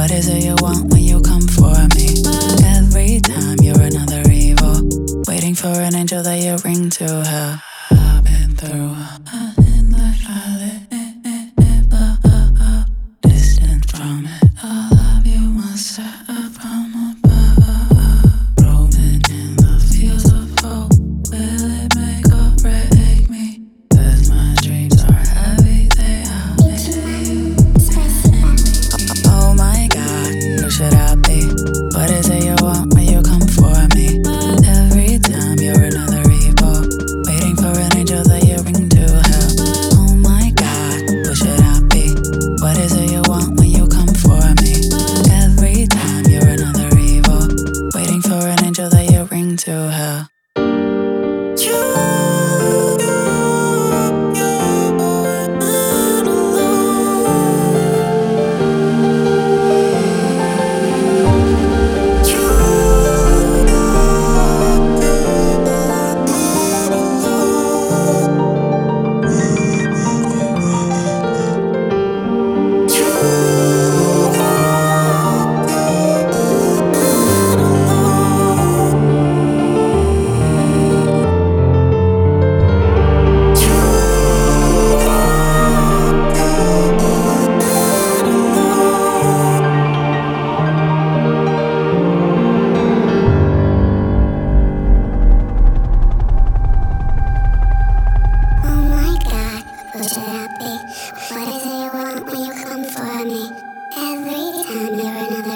What is it you want when you come for me? Every time you're another evil, waiting for an angel that you bring to hell. I've been through in the valley, distant from it. All of you must set up from above. Roaming in the fields of hope, will it make or break me? 'Cause my dreams are heavy, they outweigh me. Oh my God, who should I be? What is it you want when you come for me? Every time you're another evil, waiting for an angel that you bring to hell. Oh my God, who should I be? What is it you want when you come for me? Every time you're another evil, waiting for an angel that you bring to hell. What is it you want when you come for me? Every time you're another